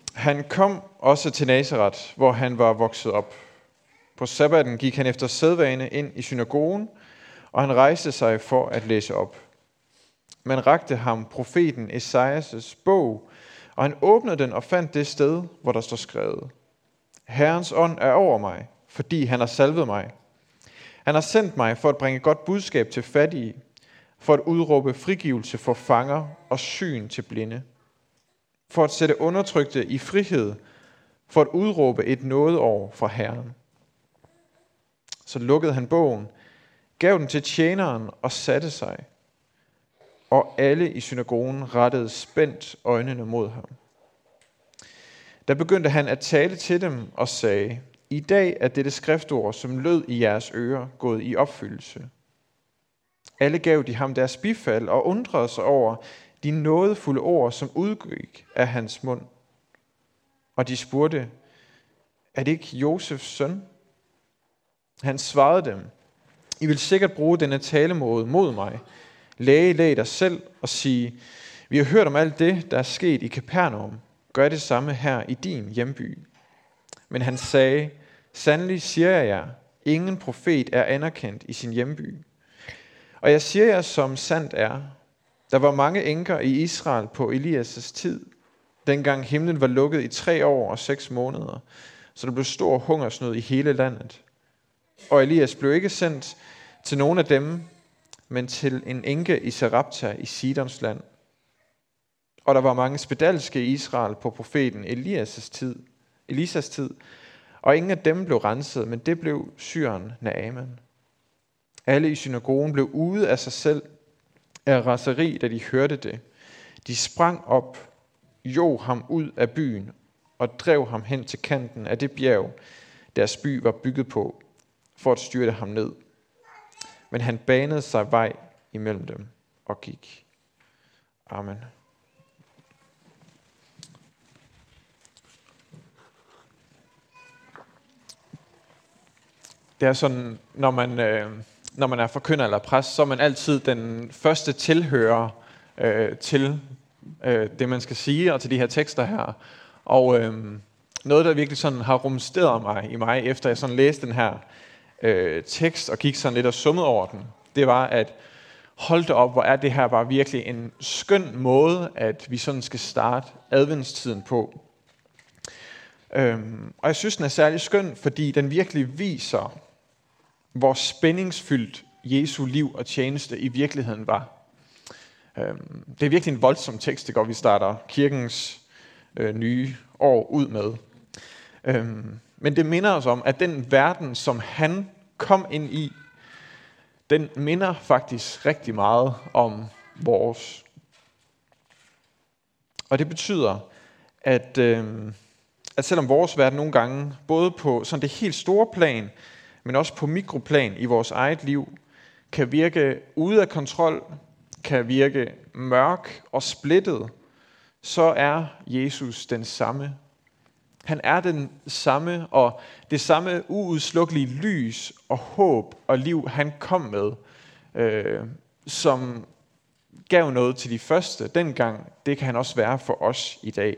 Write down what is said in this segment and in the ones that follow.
Han kom også til Nazaret, hvor han var vokset op. På sabbaten gik han efter sædvane ind i synagogen, og han rejste sig for at læse op. Man rakte ham profeten Esajas' bog, og han åbnede den og fandt det sted, hvor der står skrevet: Herrens ånd er over mig, fordi han har salvet mig. Han har sendt mig for at bringe godt budskab til fattige, for at udråbe frigivelse for fanger og syn til blinde, for at sætte undertrykte i frihed, for at udråbe et nådeår fra Herren. Så lukkede han bogen, gav den til tjeneren og satte sig, og alle i synagogen rettede spændt øjnene mod ham. Der begyndte han at tale til dem og sagde: I dag er dette skriftord, som lød i jeres ører, gået i opfyldelse. Alle gav de ham deres bifald og undrede sig over de nådefulde ord, som udgik af hans mund. Og de spurgte: Er det ikke Josefs søn? Han svarede dem: I vil sikkert bruge denne talemåde mod mig. Læg dig selv og sige: Vi har hørt om alt det, der er sket i Kapernaum. Gør det samme her i din hjemby. Men han sagde: Sandelig siger jeg jer, ingen profet er anerkendt i sin hjemby. Og jeg siger jer, som sandt er, der var mange enker i Israel på Elias' tid, dengang himlen var lukket i 3 år og 6 måneder, så der blev stor hungersnød i hele landet. Og Elias blev ikke sendt til nogen af dem, men til en enke i Sarepta i Sidons land. Og der var mange spedalske i Israel på profeten Elisas tid, og ingen af dem blev renset, men det blev syreren Naaman. Alle i synagogen blev ude af sig selv af raseri, da de hørte det. De sprang op, jog ham ud af byen og drev ham hen til kanten af det bjerg, deres by var bygget på, for at styrte ham ned. Men han banede sig vej imellem dem og gik. Amen. Det er sådan, når man er forkynder eller præst, så er man altid den første tilhører til det, man skal sige, og til de her tekster her. Og noget, der virkelig sådan har rumsteret i mig, efter jeg sådan læste den her tekst og gik sådan lidt og summede over den, det var, at hold da op, hvor er det her bare virkelig en skøn måde, at vi sådan skal starte adventstiden på. Og jeg synes, den er særlig skøn, fordi den virkelig viser, hvor spændingsfyldt Jesu liv og tjeneste i virkeligheden var. Det er virkelig en voldsom tekst, det går, vi starter kirkens nye år ud med. Men det minder os om, at den verden, som han kom ind i, den minder faktisk rigtig meget om vores. Og det betyder, at selvom vores verden nogle gange, både på sådan det helt store plan, men også på mikroplan i vores eget liv, kan virke ude af kontrol, kan virke mørk og splittet, så er Jesus den samme. Han er den samme, og det samme uudslukkelige lys og håb og liv, han kom med, som gav noget til de første dengang, det kan han også være for os i dag.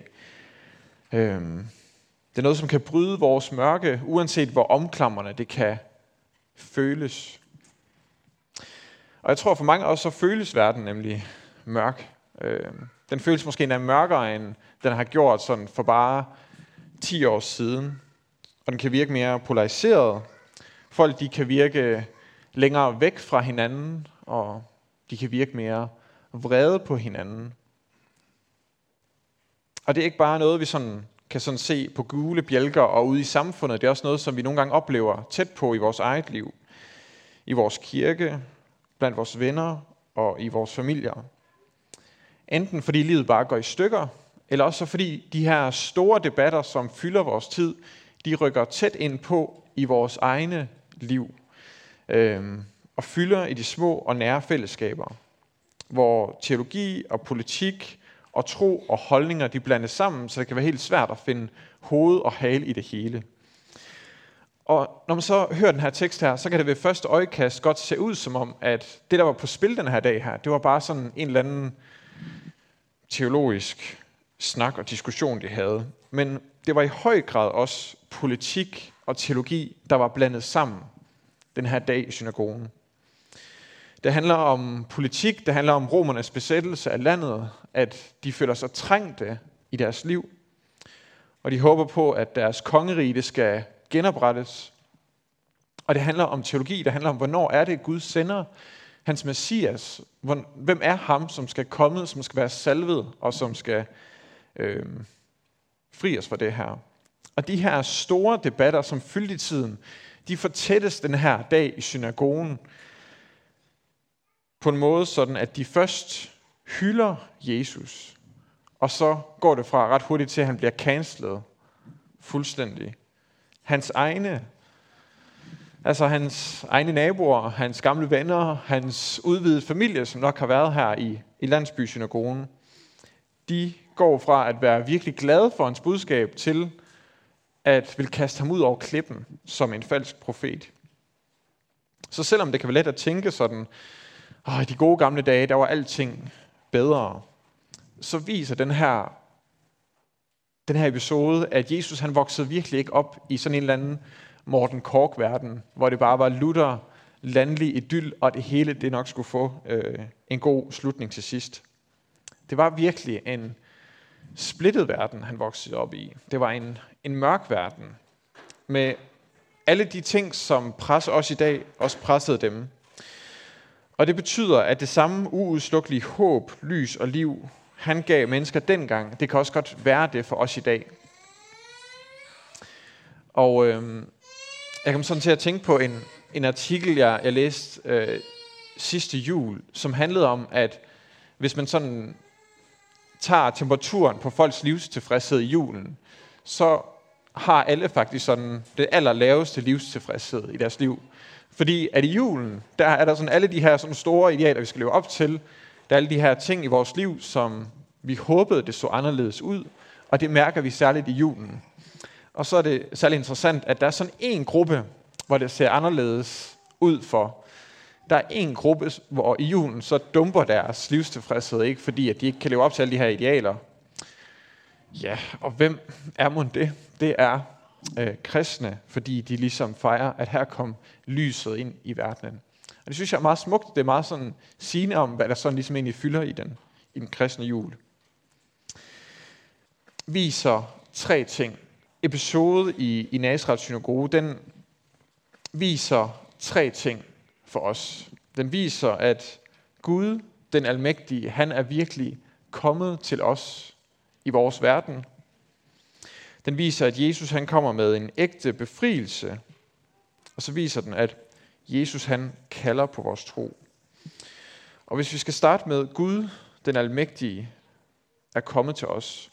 Det er noget, som kan bryde vores mørke, uanset hvor omklamrende det kan føles. Og jeg tror for mange af os, så føles verden nemlig mørk. Den føles måske endda mørkere, end den har gjort sådan for bare 10 år siden. Og den kan virke mere polariseret. Folk de kan virke længere væk fra hinanden, og de kan virke mere vrede på hinanden. Og det er ikke bare noget, vi kan se på gule bjælker og ude i samfundet. Det er også noget, som vi nogle gange oplever tæt på i vores eget liv. I vores kirke, blandt vores venner og i vores familier. Enten fordi livet bare går i stykker, eller også fordi de her store debatter, som fylder vores tid, de rykker tæt ind på i vores egne liv. Og fylder i de små og nære fællesskaber, hvor teologi og politik og tro og holdninger, de blandes sammen, så det kan være helt svært at finde hoved og hale i det hele. Og når man så hører den her tekst her, så kan det ved første øjekast godt se ud som om, at det, der var på spil den her dag her, det var bare sådan en eller anden teologisk snak og diskussion, de havde. Men det var i høj grad også politik og teologi, der var blandet sammen den her dag i synagogen. Det handler om politik, det handler om romernes besættelse af landet, at de føler sig trængte i deres liv, og de håber på, at deres kongerige skal genoprettes. Og det handler om teologi, det handler om, hvornår er det, Gud sender hans Messias. Hvem er ham, som skal komme, som skal være salvet, og som skal fri os fra det her. Og de her store debatter, som fyldte i tiden, de fortættes den her dag i synagogen på en måde sådan, at de først hylder Jesus, og så går det fra ret hurtigt til, at han bliver cancelet fuldstændig. Hans egne naboer, hans gamle venner, hans udvidede familie, som nok har været her i landsbysynagogen, de går fra at være virkelig glade for hans budskab til at vil kaste ham ud over klippen som en falsk profet. Så selvom det kan være let at tænke sådan, i de gode gamle dage, der var alting bedre, så viser den her episode, at Jesus han voksede virkelig ikke op i sådan en eller anden Morten Korch-verden, hvor det bare var lutter, landlig idyl, og det hele det nok skulle få en god slutning til sidst. Det var virkelig en splittet verden, han voksede op i. Det var en mørk verden, med alle de ting, som presser os i dag, også pressede dem. Og det betyder, at det samme uudslukkelig håb, lys og liv, han gav mennesker dengang, det kan også godt være det for os i dag. Og jeg kom sådan til at tænke på en artikel, jeg læste sidste jul, som handlede om, at hvis man sådan tager temperaturen på folks livstilfredshed i julen, så har alle faktisk sådan det allerlaveste livstilfredshed i deres liv. Fordi at i julen, der er der sådan alle de her sådan store idealer, vi skal leve op til. Der er alle de her ting i vores liv, som vi håbede, det så anderledes ud. Og det mærker vi særligt i julen. Og så er det særligt interessant, at der er sådan en gruppe, hvor det ser anderledes ud for. Der er en gruppe, hvor i julen så dumper deres livstilfredshed, ikke fordi at de ikke kan leve op til alle de her idealer. Ja, og hvem er mon det? Det er kristne, fordi de ligesom fejrer, at her kom lyset ind i verdenen. Og det synes jeg er meget smukt. Det er meget sådan sigende om, hvad der sådan ligesom egentlig fylder i den kristne jul. Viser 3 ting. Episode i Nazarets synagoge, den viser 3 ting for os. Den viser, at Gud, den almægtige, han er virkelig kommet til os i vores verden. Den viser, at Jesus han kommer med en ægte befrielse. Og så viser den, at Jesus han kalder på vores tro. Og hvis vi skal starte med, Gud, den almægtige, er kommet til os,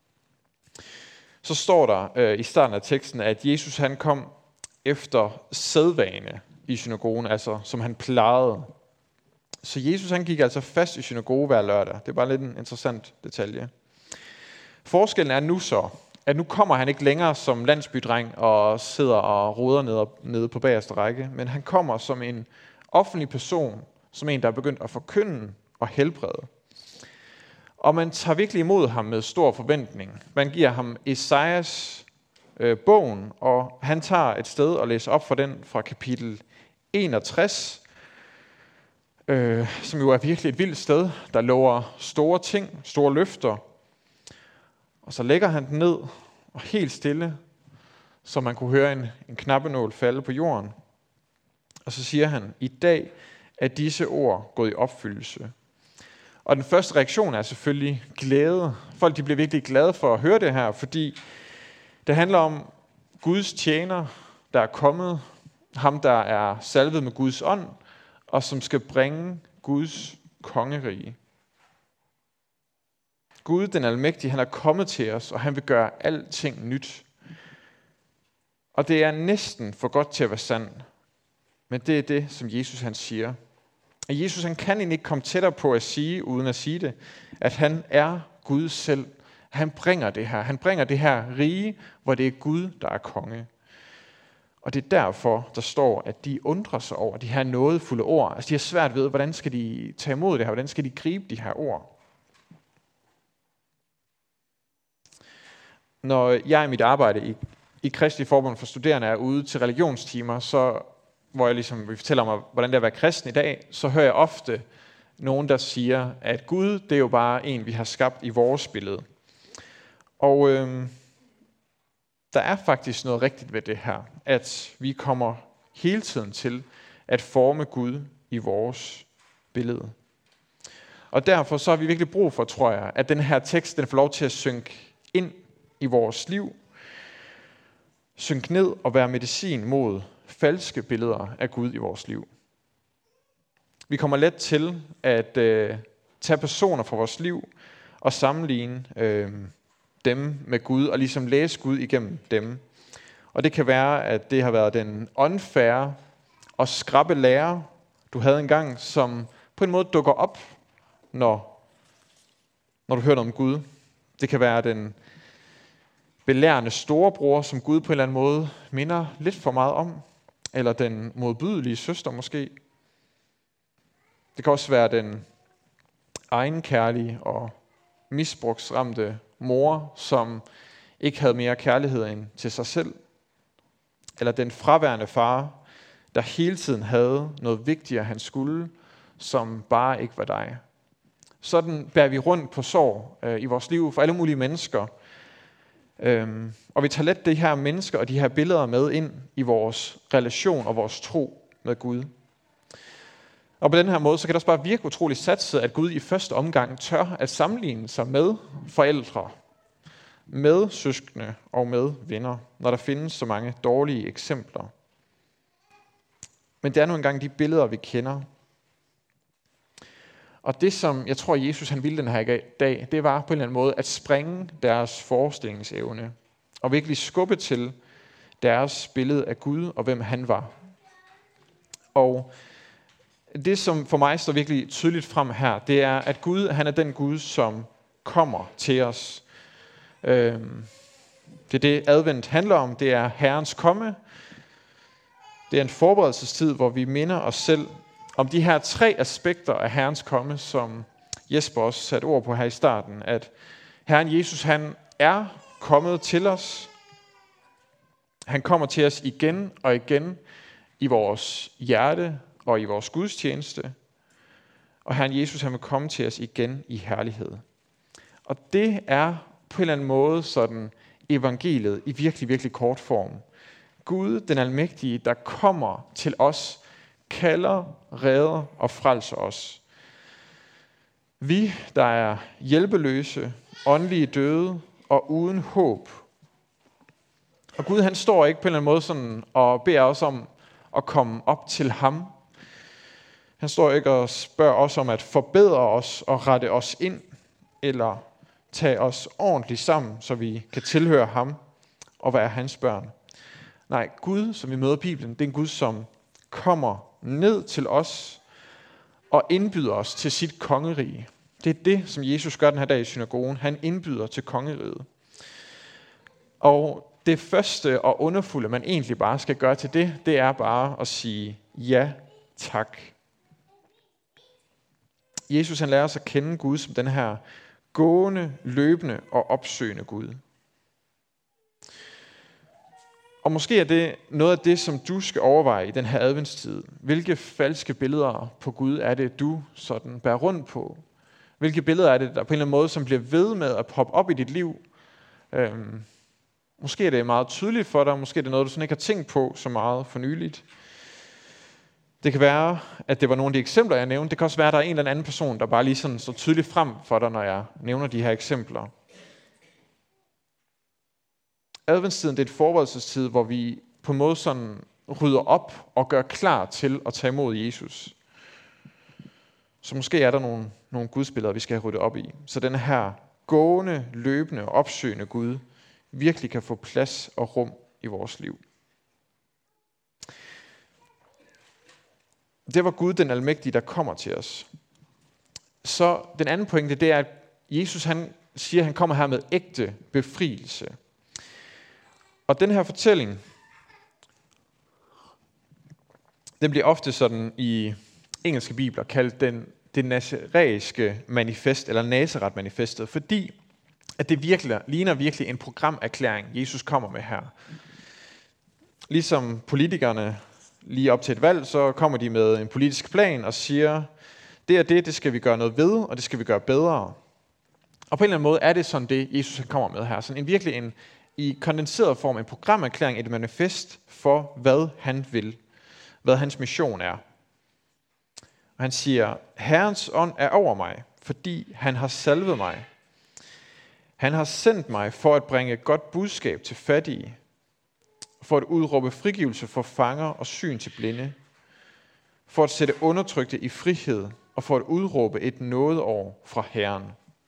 så står der i starten af teksten, at Jesus han kom efter sædvane i synagogen, altså som han plejede. Så Jesus han gik altså fast i synagoge hver lørdag. Det er bare lidt en interessant detalje. Forskellen er nu så, at nu kommer han ikke længere som landsbydreng og sidder og roder nede på bagerste række, men han kommer som en offentlig person, som en, der er begyndt at forkynde og helbrede. Og man tager virkelig imod ham med stor forventning. Man giver ham Esajas bogen, og han tager et sted og læser op for den fra kapitel 61, som jo er virkelig et vildt sted, der lover store ting, store løfter. Og så lægger han den ned, og helt stille, så man kunne høre en knappenål falde på jorden. Og så siger han, i dag er disse ord gået i opfyldelse. Og den første reaktion er selvfølgelig glæde. Folk de bliver virkelig glade for at høre det her, fordi det handler om Guds tjener, der er kommet. Ham, der er salvet med Guds ånd, og som skal bringe Guds kongerige. Gud, den almægtige, han er kommet til os, og han vil gøre alting nyt. Og det er næsten for godt til at være sandt. Men det er det, som Jesus han siger. Og Jesus han kan egentlig ikke komme tættere på at sige, uden at sige det, at han er Gud selv. Han bringer det her. Han bringer det her rige, hvor det er Gud, der er konge. Og det er derfor, der står, at de undrer sig over de her nådefulde ord. Altså de har svært ved, hvordan skal de tage imod det her? Hvordan skal de gribe de her ord? Når jeg i mit arbejde i Kristelig Forbund for Studerende er ude til religionstimer, så, hvor jeg ligesom vil fortælle om, hvordan det er at være kristen i dag, så hører jeg ofte nogen, der siger, at Gud, det er jo bare en, vi har skabt i vores billede. Og der er faktisk noget rigtigt ved det her, at vi kommer hele tiden til at forme Gud i vores billede. Og derfor så har vi virkelig brug for, tror jeg, at den her tekst, den får lov til at synke ind i vores liv, synke ned og være medicin mod falske billeder af Gud i vores liv. Vi kommer let til at tage personer fra vores liv og sammenligne dem med Gud og ligesom læse Gud igennem dem. Og det kan være, at det har været den unfair og skrappe lærer, du havde engang, som på en måde dukker op, når du hører noget om Gud. Det kan være den belærende storebror, som Gud på en eller anden måde minder lidt for meget om, eller den modbydelige søster måske. Det kan også være den egenkærlige og misbrugsramte mor, som ikke havde mere kærlighed end til sig selv. Eller den fraværende far, der hele tiden havde noget vigtigere, han skulle, som bare ikke var dig. Sådan bærer vi rundt på sorg i vores liv for alle mulige mennesker. Og vi tager let de her mennesker og de her billeder med ind i vores relation og vores tro med Gud. Og på den her måde, så kan det også bare virke utroligt satset, at Gud i første omgang tør at sammenligne sig med forældre, med søskende og med venner, når der findes så mange dårlige eksempler. Men det er nu engang de billeder, vi kender. Og det, som jeg tror, Jesus han ville den her dag, det var på en eller anden måde at sprænge deres forestillingsevne og virkelig skubbe til deres billede af Gud og hvem han var. Og det, som for mig står virkelig tydeligt frem her, det er, at Gud, han er den Gud, som kommer til os. Det er det, advent handler om. Det er Herrens komme. Det er en forberedelsestid, hvor vi minder os selv om de her 3 aspekter af Herrens komme, som Jesper også satte ord på her i starten. At Herren Jesus, han er kommet til os. Han kommer til os igen og igen i vores hjerte og i vores gudstjeneste. Og Herren Jesus, han vil komme til os igen i herlighed. Og det er på en eller anden måde sådan evangeliet i virkelig, virkelig kort form. Gud, den almægtige, der kommer til os, kalder, redder og frelser os. Vi, der er hjælpeløse, åndelige døde og uden håb. Og Gud, han står ikke på en eller anden måde sådan og beder os om at komme op til ham. Han står ikke og spørger os om at forbedre os og rette os ind, eller tage os ordentligt sammen, så vi kan tilhøre ham og være hans børn. Nej, Gud, som vi møder i Bibelen, det er en Gud, som kommer ned til os og indbyder os til sit kongerige. Det er det, som Jesus gør den her dag i synagogen. Han indbyder til kongeriget. Og det første og underfulde, man egentlig bare skal gøre til det, det er bare at sige ja, tak. Jesus, han lærer os at kende Gud som den her gående, løbende og opsøgende Gud. Og måske er det noget af det, som du skal overveje i den her adventstid. Hvilke falske billeder på Gud er det, du sådan bærer rundt på? Hvilke billeder er det, der på en eller anden måde, som bliver ved med at poppe op i dit liv? Måske er det meget tydeligt for dig, måske er det noget, du sådan ikke har tænkt på så meget for nyligt. Det kan være, at det var nogle af de eksempler, jeg nævnte. Det kan også være, at der er en eller anden person, der bare lige sådan står tydeligt frem for dig, når jeg nævner de her eksempler. Adventstiden, det er et forberedelsestid, hvor vi på en måde sådan rydder op og gør klar til at tage imod Jesus. Så måske er der nogle gudsbilleder, vi skal have ryddet op i. Så den her gående, løbende og opsøgende Gud virkelig kan få plads og rum i vores liv. Det var Gud, den almægtige, der kommer til os. Så den anden pointe, det er, at Jesus han siger, at han kommer her med ægte befrielse. Og den her fortælling, den bliver ofte sådan i engelske bibler kaldt det nazaræiske manifest, eller Nazaret-manifestet, fordi at det ligner virkelig en programerklæring, Jesus kommer med her. Ligesom politikerne lige op til et valg, så kommer de med en politisk plan og siger, det og det skal vi gøre noget ved, og det skal vi gøre bedre. Og på en eller anden måde er det sådan det, Jesus kommer med her. Sådan virkelig i kondenseret form en programerklæring, et manifest for, hvad han vil. Hvad hans mission er. Og han siger, Herrens ånd er over mig, fordi han har salvet mig. Han har sendt mig for at bringe godt budskab til fattige, for at udråbe frigivelse for fanger og syn til blinde, for at sætte undertrykte i frihed og for at udråbe et nådeår fra Herren.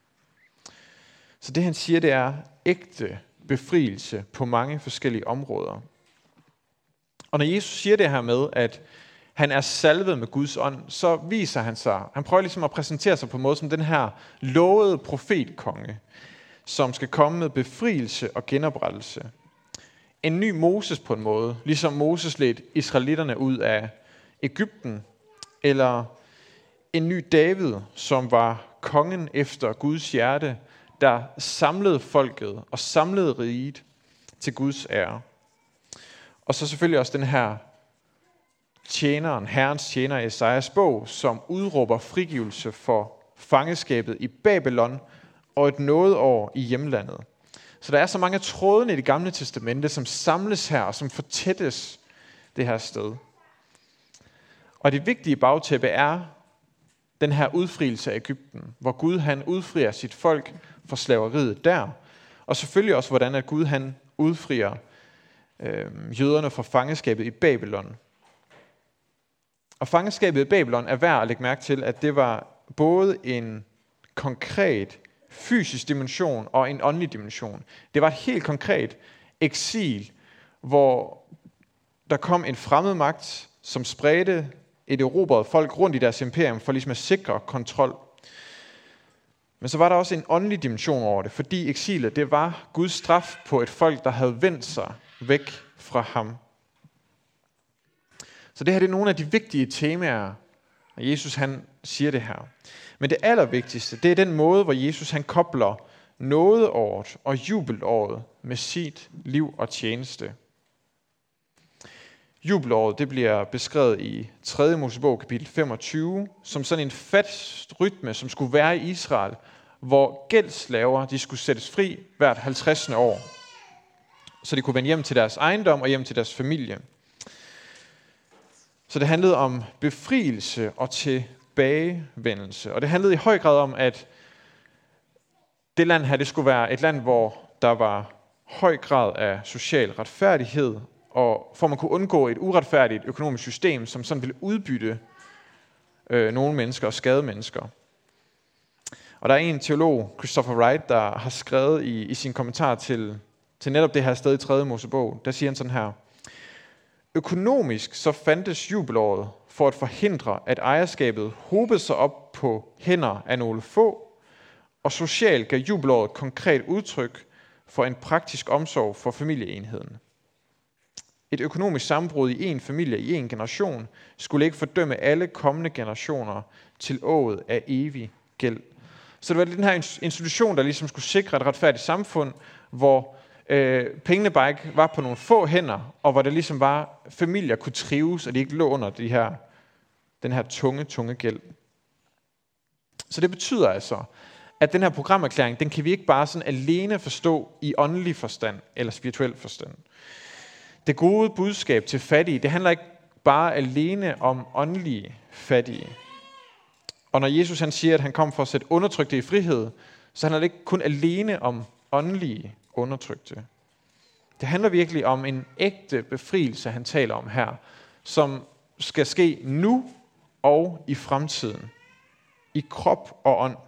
Så det han siger, det er ægte befrielse på mange forskellige områder. Og når Jesus siger det her med, at han er salvet med Guds ånd, så viser han sig, han prøver ligesom at præsentere sig på en måde som den her lovede profetkonge, som skal komme med befrielse og genoprettelse. En ny Moses på en måde, ligesom Moses ledte israelitterne ud af Egypten, eller en ny David, som var kongen efter Guds hjerte, der samlede folket og samlede riget til Guds ære. Og så selvfølgelig også den her tjeneren, Herrens tjener i Esajas bog, som udråber frigivelse for fangeskabet i Babylon og et nådeår i hjemlandet. Så der er så mange trådene i Det Gamle Testamente, som samles her og som fortættes det her sted. Og det vigtige bagtæppe er den her udfrielse af Egypten, hvor Gud han udfrier sit folk fra slaveriet der, og selvfølgelig også hvordan at Gud han udfrier jøderne fra fangeskabet i Babylon. Og fangeskabet i Babylon er værd at lægge mærke til, at det var både en konkret fysisk dimension og en åndelig dimension. Det var et helt konkret eksil, hvor der kom en fremmed magt, som spredte et erobret folk rundt i deres imperium for ligesom at sikre kontrol. Men så var der også en åndelig dimension over det, fordi eksilet det var Guds straf på et folk, der havde vendt sig væk fra ham. Så det her det er nogle af de vigtige temaer, når Jesus han siger det her. Men det allervigtigste, det er den måde, hvor Jesus han kobler nådeåret og jubelåret med sit liv og tjeneste. Jubelåret det bliver beskrevet i 3. Mosebog kapitel 25 som sådan en fast rytme, som skulle være i Israel, hvor gældsslaver de skulle sættes fri hvert 50. år, så de kunne vende hjem til deres ejendom og hjem til deres familie. Så det handlede om befrielse og tilbagevendelse. Og det handlede i høj grad om, at det land her det skulle være et land, hvor der var høj grad af social retfærdighed, og for man kunne undgå et uretfærdigt økonomisk system, som sådan ville udbytte nogle mennesker og skade mennesker. Og der er en teolog, Christopher Wright, der har skrevet i sin kommentar til netop det her sted i 3. Mosebog, der siger han sådan her: økonomisk så fandtes jubelåret for at forhindre, at ejerskabet hobede sig op på hænder af nogle få, og socialt gav jubelåret konkret udtryk for en praktisk omsorg for familieenheden. Et økonomisk sammenbrud i en familie i en generation skulle ikke fordømme alle kommende generationer til åget af evig gæld. Så det var den her institution, der ligesom skulle sikre et retfærdigt samfund, hvor pengene bare ikke var på nogle få hænder, og hvor det ligesom var, familier kunne trives, og de ikke lå under den her tunge gæld. Så det betyder altså, at den her programerklæring, den kan vi ikke bare sådan alene forstå i åndelig forstand eller spirituel forstand. Det gode budskab til fattige, det handler ikke bare alene om åndelige fattige. Og når Jesus han siger, at han kom for at sætte undertrykte i frihed, så handler det ikke kun alene om åndelige undertrykte. Det handler virkelig om en ægte befrielse, han taler om her, som skal ske nu og i fremtiden, i krop og ånd.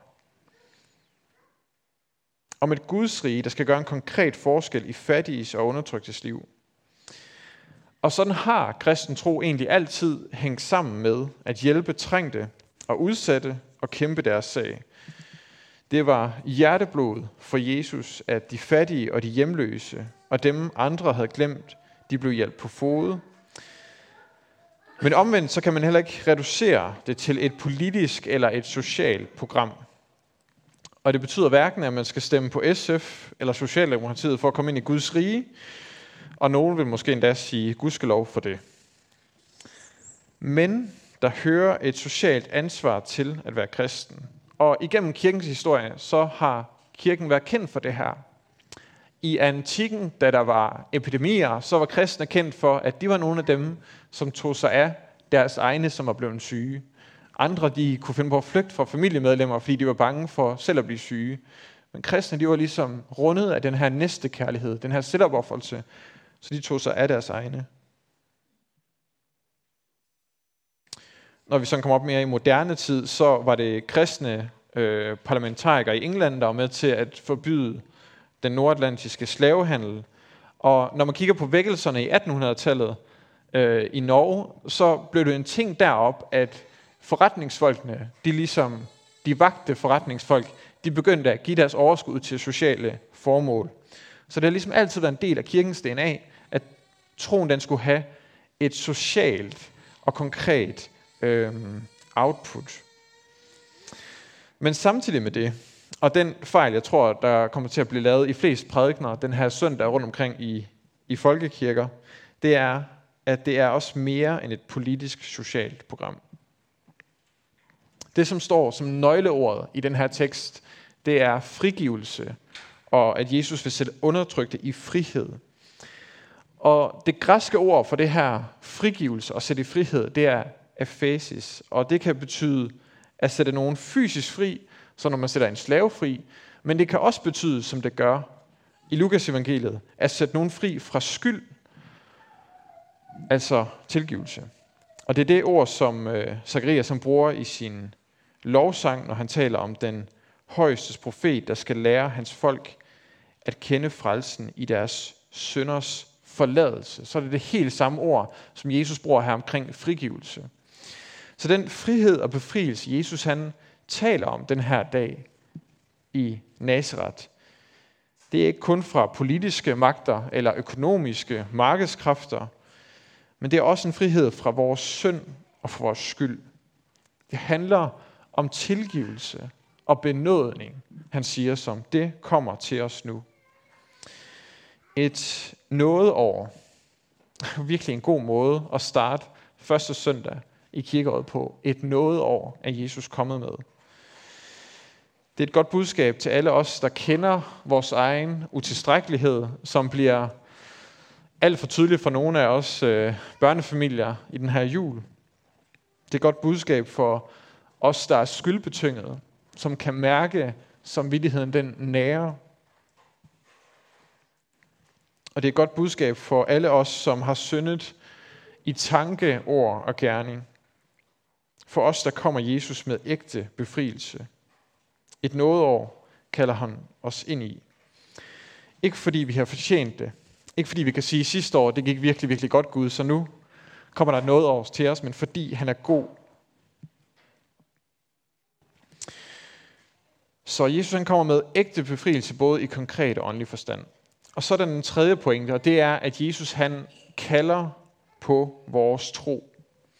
Om et Guds rige, der skal gøre en konkret forskel i fattiges og undertryktes liv. Og sådan har kristen tro egentlig altid hængt sammen med at hjælpe trængte og udsatte og kæmpe deres sag. Det var hjerteblod for Jesus, at de fattige og de hjemløse og dem andre havde glemt, de blev hjælpt på fode. Men omvendt så kan man heller ikke reducere det til et politisk eller et socialt program. Og det betyder hverken, at man skal stemme på SF eller Socialdemokratiet for at komme ind i Guds rige, og nogen vil måske endda sige gudskelov for det. Men der hører et socialt ansvar til at være kristen. Og igennem kirkens historie, så har kirken været kendt for det her. I antikken, da der var epidemier, så var kristne kendt for, at de var nogle af dem, som tog sig af deres egne, som var blevet syge. Andre, de kunne finde på at flygte fra familiemedlemmer, fordi de var bange for selv at blive syge. Men kristne, de var ligesom rundet af den her næstekærlighed, den her selvopoffrelse, så de tog sig af deres egne. Når vi sådan kommer op mere i moderne tid, så var det kristne parlamentarikere i England, der var med til at forbyde den nordatlantiske slavehandel. Og når man kigger på vækkelserne i 1800-tallet i Norge, så blev det en ting derop, at forretningsfolkene, de vagte forretningsfolk, de begyndte at give deres overskud til sociale formål. Så det har ligesom altid været en del af kirkens DNA, at troen den skulle have et socialt og konkret output. Men samtidig med det, og den fejl, jeg tror, der kommer til at blive lavet i flest prædikener den her søndag rundt omkring i folkekirker, det er, at det er også mere end et politisk-socialt program. Det, som står som nøgleordet i den her tekst, det er frigivelse, og at Jesus vil sætte undertrykte i frihed. Og det græske ord for det her frigivelse og sætte i frihed, det er aphesis, og det kan betyde at sætte nogen fysisk fri, så når man sætter en slave fri, men det kan også betyde, som det gør i Lukas evangeliet, at sætte nogen fri fra skyld, altså tilgivelse. Og det er det ord, som Zacharias bruger i sin lovsang, når han taler om den højestes profet, der skal lære hans folk at kende frelsen i deres synders forladelse. Så er det helt samme ord, som Jesus bruger her omkring frigivelse. Så den frihed og befrielse, Jesus han taler om den her dag i Nazaret, det er ikke kun fra politiske magter eller økonomiske markedskræfter, men det er også en frihed fra vores synd og fra vores skyld. Det handler om tilgivelse og benådning, han siger, som det kommer til os nu. Et nådeår, virkelig en god måde at starte første søndag i kirkeåret på. Et nådeår er Jesus kommet med. Det er et godt budskab til alle os, der kender vores egen utilstrækkelighed, som bliver alt for tydeligt for nogle af os børnefamilier i den her jul. Det er et godt budskab for os, der er skyldbetynget, som kan mærke samvittigheden den nære. Og det er et godt budskab for alle os, som har syndet i tanke, ord og gerning. For os, der kommer Jesus med ægte befrielse. Et nådeår kalder han os ind i. Ikke fordi vi har fortjent det. Ikke fordi vi kan sige, at sidste år det gik virkelig, virkelig godt Gud, så nu kommer der et nådeår til os, men fordi han er god. Så Jesus han kommer med ægte befrielse, både i konkret og åndelig forstand. Og så er der den tredje pointe, og det er, at Jesus han kalder på vores tro.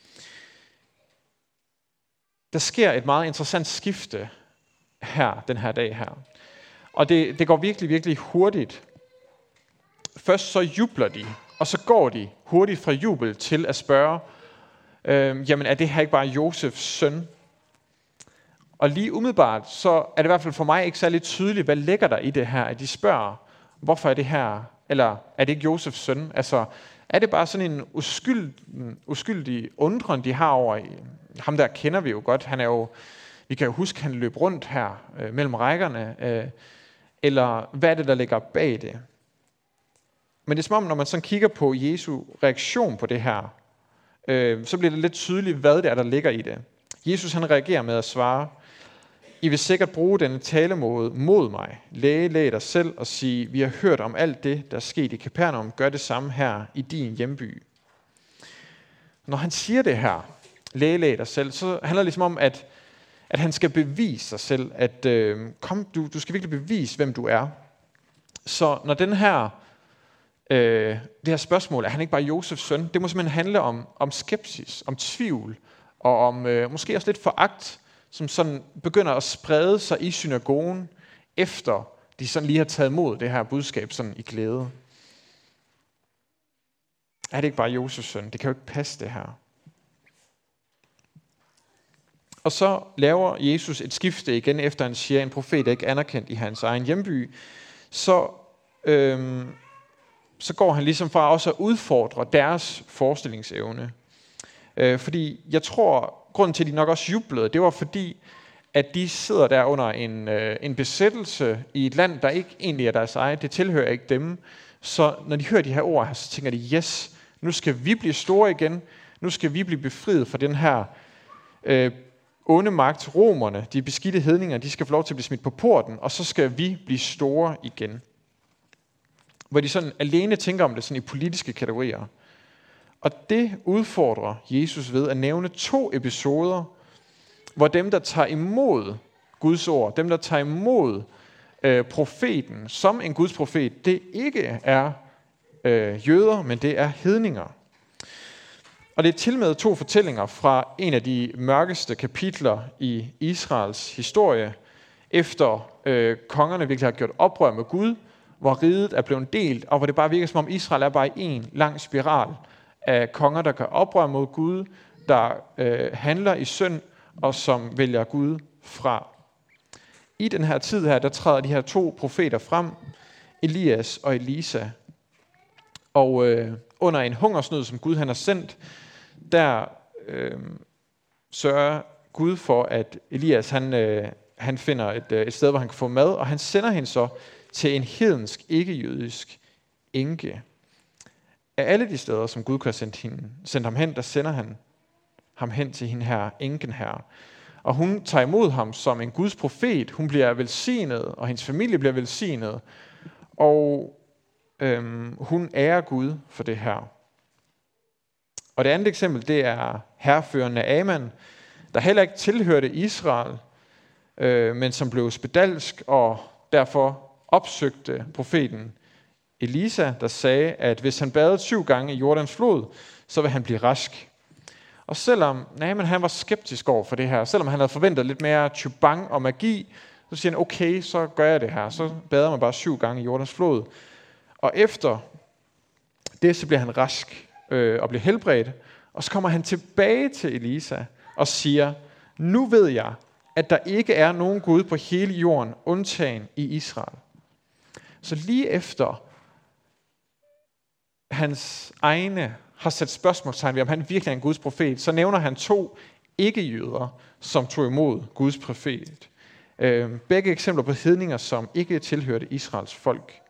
Der sker et meget interessant skifte her, den her dag her. Og det går virkelig, virkelig hurtigt. Først så jubler de, og så går de hurtigt fra jubel til at spørge, jamen er det her ikke bare Josefs søn? Og lige umiddelbart, så er det i hvert fald for mig ikke særlig tydeligt, hvad ligger der i det her, at de spørger, hvorfor er det her, eller er det ikke Josefs søn? Altså, er det bare sådan en uskyldig undren, de har over ham der kender vi jo godt. Han er jo, vi kan jo huske, han løb rundt her mellem rækkerne, eller hvad er det, der ligger bag det? Men det er som om, når man sådan kigger på Jesu reaktion på det her, så bliver det lidt tydeligt, hvad det er, der ligger i det. Jesus han reagerer med at svare, I vil sikkert bruge denne talemåde mod mig. Læg dig selv og sige, vi har hørt om alt det, der er sket i Kapernaum. Gør det samme her i din hjemby. Når han siger det her, læg dig selv, så handler det ligesom om, at han skal bevise sig selv. At kom, du skal virkelig bevise, hvem du er. Så når det her spørgsmål, er han ikke bare Josefs søn? Det må simpelthen handle om skepsis, om tvivl, og om måske også lidt foragt som sådan begynder at sprede sig i synagogen, efter de sådan lige har taget imod det her budskab sådan i glæde. Er det ikke bare Josefs søn? Det kan jo ikke passe det her. Og så laver Jesus et skifte igen, efter han siger, en profet er ikke anerkendt i hans egen hjemby. Så går han ligesom fra også at udfordre deres forestillingsevne. Fordi jeg tror, grunden til, at de nok også jublede, det var fordi, at de sidder der under en besættelse i et land, der ikke egentlig er deres eget. Det tilhører ikke dem. Så når de hører de her ord her, så tænker de, yes, nu skal vi blive store igen. Nu skal vi blive befriet fra den her onde magt. Romerne, de beskidte hedninger, de skal få lov til at blive smidt på porten, og så skal vi blive store igen. Hvor de sådan alene tænker om det sådan i politiske kategorier. Og det udfordrer Jesus ved at nævne 2 episoder, hvor dem, der tager imod Guds ord, dem, der tager imod profeten som en Guds profet, det ikke er jøder, men det er hedninger. Og det er til med 2 fortællinger fra en af de mørkeste kapitler i Israels historie, efter kongerne virkelig har gjort oprør med Gud, hvor riget er blevet delt, og hvor det bare virker som om Israel er bare i en lang spiral af konger, der gør oprør mod Gud, der handler i synd, og som vælger Gud fra. I den her tid her, der træder de her 2 profeter frem, Elias og Elisa. Og under en hungersnød, som Gud han har sendt, der sørger Gud for, at Elias han finder et sted, hvor han kan få mad, og han sender hende så til en hedensk, ikke-jødisk enke. Af alle de steder, som Gud kan have sendt ham hen, der sender han ham hen til hende her, enken her. Og hun tager imod ham som en Guds profet. Hun bliver velsignet, og hendes familie bliver velsignet. Og hun ærer Gud for det her. Og det andet eksempel, det er hærføreren Naaman, der heller ikke tilhørte Israel, men som blev spedalsk og derfor opsøgte profeten Elisa, der sagde, at hvis han badede 7 gange i Jordans flod, så vil han blive rask. Og selvom Naaman han var skeptisk over for det her, selvom han havde forventet lidt mere tjubang og magi, så siger han, okay, så gør jeg det her. Så bader man bare 7 gange i Jordans flod. Og efter det, så bliver han rask og bliver helbredt. Og så kommer han tilbage til Elisa og siger, nu ved jeg, at der ikke er nogen Gud på hele jorden, undtagen i Israel. Så lige efter hans egne har sat spørgsmålstegn ved, om han virkelig er en Guds profet, så nævner han 2 ikke-jøder, som tog imod Guds profet. Begge eksempler på hedninger, som ikke tilhørte Israels folk.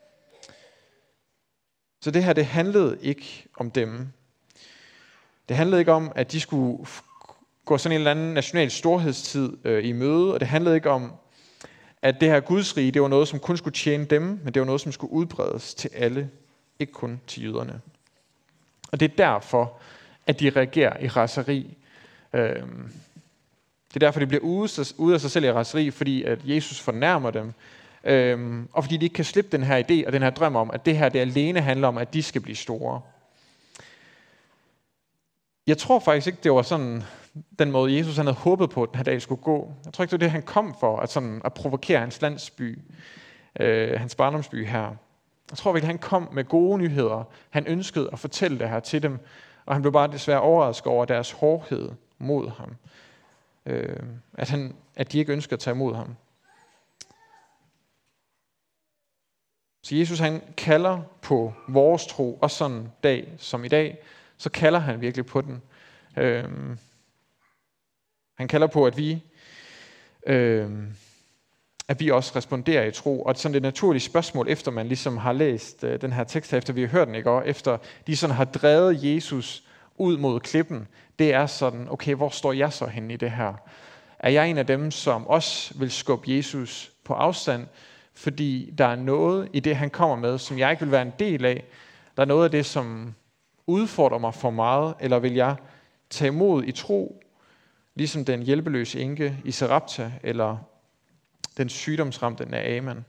Så det her, det handlede ikke om dem. Det handlede ikke om, at de skulle gå sådan en eller anden national storhedstid i møde, og det handlede ikke om, at det her Guds rige, det var noget, som kun skulle tjene dem, men det var noget, som skulle udbredes til alle, ikke kun til jøderne. Og det er derfor, at de reagerer i raseri. Det er derfor, de bliver ude af sig selv i raseri, fordi at Jesus fornærmer dem, og fordi de ikke kan slippe den her idé og den her drøm om, at det her det alene handler om, at de skal blive store. Jeg tror faktisk ikke, det var sådan den måde, Jesus han havde håbet på, at den her dag skulle gå. Jeg tror ikke, det var det, han kom for, at provokere hans landsby, hans barndomsby her. Jeg tror virkelig, han kom med gode nyheder. Han ønskede at fortælle det her til dem, og han blev bare desværre overrasket over deres hårdhed mod ham. At de ikke ønsker at tage imod ham. Så Jesus han kalder på vores tro, og sådan en dag som i dag, så kalder han virkelig på den. Han kalder på, at vi også responderer i tro. Og sådan et naturligt spørgsmål, efter man ligesom har læst den her tekst, efter vi har hørt den, ikke? Og efter de sådan har drevet Jesus ud mod klippen, det er sådan, okay, hvor står jeg så henne i det her? Er jeg en af dem, som også vil skubbe Jesus på afstand, fordi der er noget i det, han kommer med, som jeg ikke vil være en del af? Der er noget af det, som udfordrer mig for meget, eller vil jeg tage imod i tro, ligesom den hjælpeløse enke i Sarepta, eller den sygdomsramte Naaman?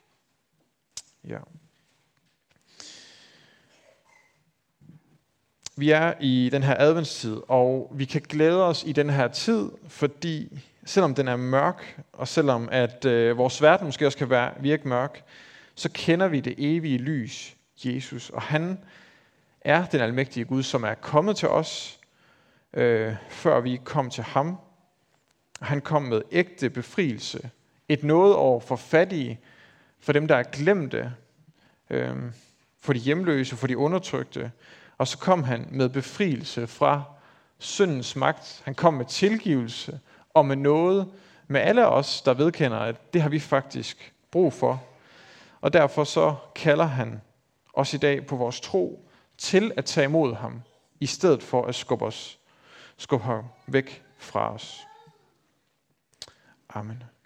Ja. Vi er i den her adventstid, og vi kan glæde os i den her tid, fordi selvom den er mørk, og selvom at vores verden måske også kan virke mørk, så kender vi det evige lys, Jesus. Og han er den almægtige Gud, som er kommet til os, før vi kom til ham. Han kom med ægte befrielse, et nådeår for fattige, for dem, der er glemte, for de hjemløse, for de undertrykte. Og så kom han med befrielse fra syndens magt. Han kom med tilgivelse og med noget med alle os, der vedkender, at det har vi faktisk brug for. Og derfor så kalder han os i dag på vores tro til at tage imod ham, i stedet for at skubbe ham væk fra os. Amen.